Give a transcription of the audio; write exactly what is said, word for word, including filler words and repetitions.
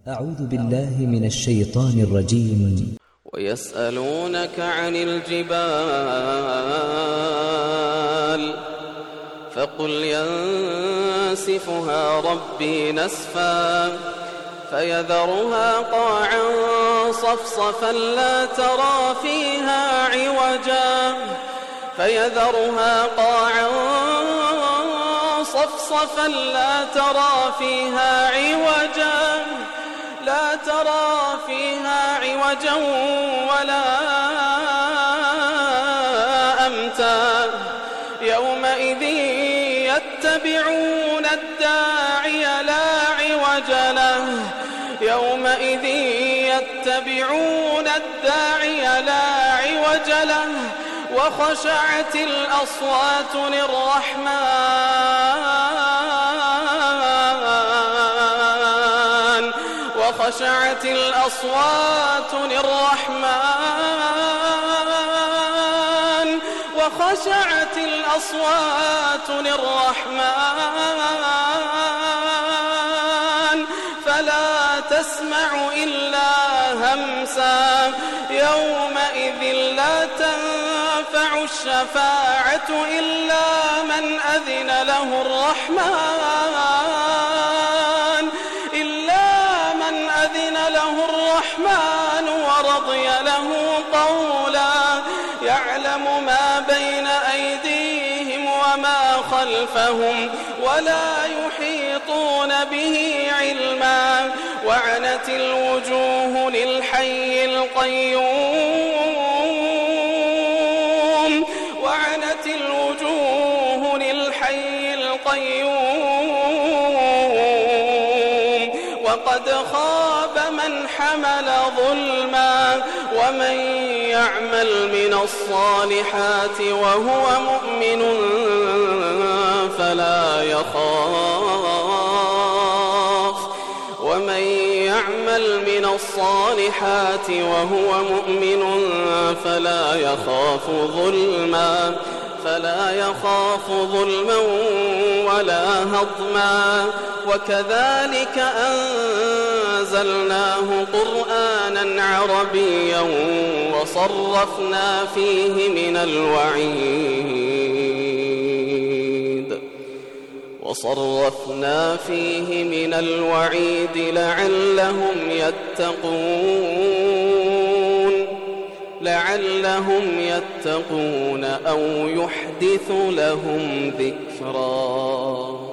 أعوذ بالله من الشيطان الرجيم. ويسألونك عن الجبال فقل ينسفها ربي نسفا فيذرها قاعا صفصفا لا ترى فيها عوجا فيذرها قاعا صفصفا لا ترى فيها عوجا لا ترى فيها عوجا ولا أمتا يومئذ يتبعون الداعي لا عوج له يومئذ يتبعون الداعي لا عوج له وخشعت الأصوات للرحمن وخشعت الأصوات للرحمن وخشعت الأصوات للرحمن فلا تسمع إلا همسا يومئذ لا تنفع الشفاعة إلا من أذن له الرحمن إلا من أذن له الرحمن ورضي له قولا يعلم ما بين أيديهم وما خلفهم ولا يحيطون به علما وعنت الوجوه للحي القيوم وعنت الوجوه للحي القيوم وقد خاب من حمل ظلما ومن يعمل من الصالحات وهو مؤمن فلا يخاف ومن يعمل من الصالحات وهو مؤمن فلا يخاف ظلما فلا يخاف ظلما ولا هضما وكذلك أنزلناه قرآنا عربيا وصرفنا فيه من الوعيد وصرفنا فيه من الوعيد لعلهم يتقون لعلهم يتقون أو يحدث لهم ذكرا.